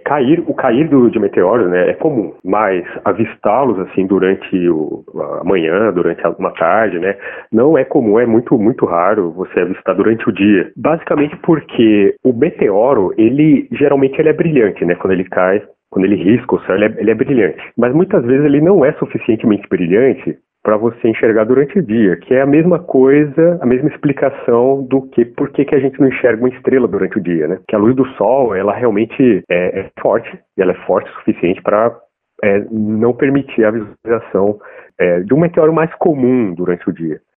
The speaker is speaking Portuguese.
o cair de meteoros, né, é comum, mas avistá-los assim durante a manhã, durante uma tarde, né, não é comum, é muito, muito raro você avistar durante o dia. Basicamente porque o meteoro, geralmente ele é brilhante, né, quando ele cai, quando ele risca o céu, ele é brilhante. Mas muitas vezes ele não é suficientemente brilhante para você enxergar durante o dia, que é a mesma coisa, a mesma explicação do que por que a gente não enxerga uma estrela durante o dia, né? Que a luz do sol, ela realmente é forte, e ela é forte o suficiente para não permitir a visualização de um meteoro mais comum durante o dia.